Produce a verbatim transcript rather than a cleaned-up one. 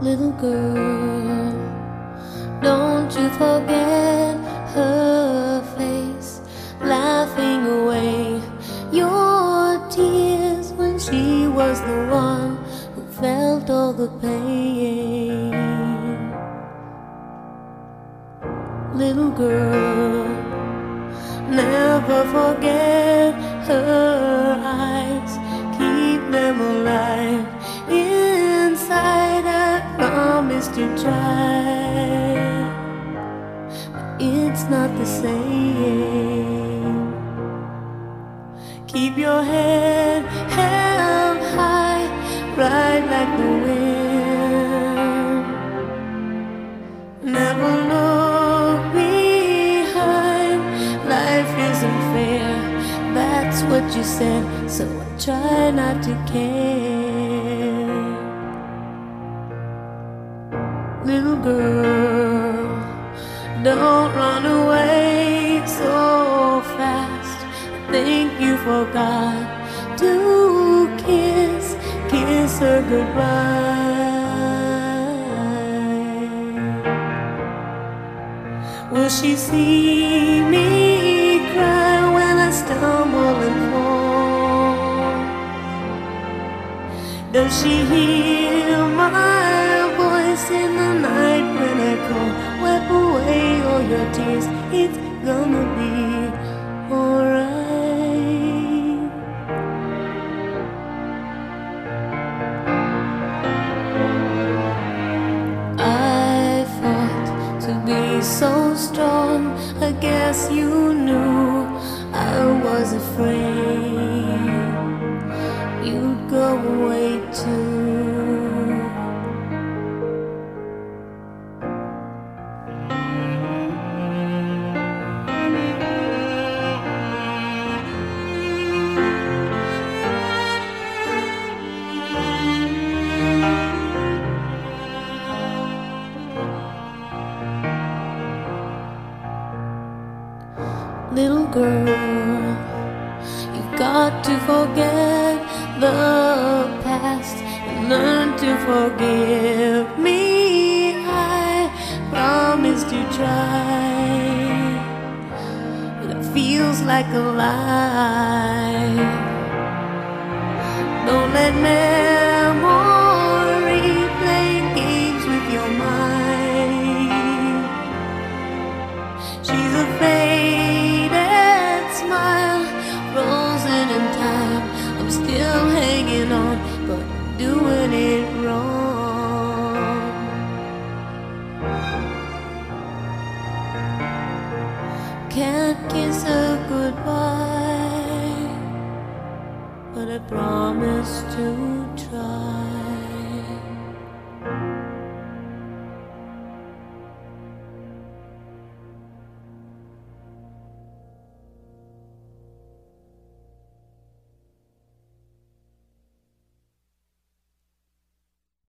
Little girl, don't you forget her face, laughing away your tears when she was the one who felt all the pain. Little girl, never forget her eyes, keep them alive inside. I promise to try, but it's not the same. Keep your head held high, ride like the wind. Never look behind, life isn't fair, that's what you said, so I try not to care. Little girl, don't run away so fast. I think you forgot to kiss, kiss her goodbye. Will she see me cry when I stumble and fall? Does she hear my voice in the night when I call? Wipe away all your tears, it's gonna be alright. I fought to be so strong, I guess you knew I was afraid you'd go away too. Little girl, you've got to forget the past and learn to forgive me. I promise to try, but it feels like a lie. Don't let memory play games with your mind. She's a faded smile, frozen in time. I'm still hanging on, but I'm doing it wrong. Can't kiss her goodbye, but I promise to try.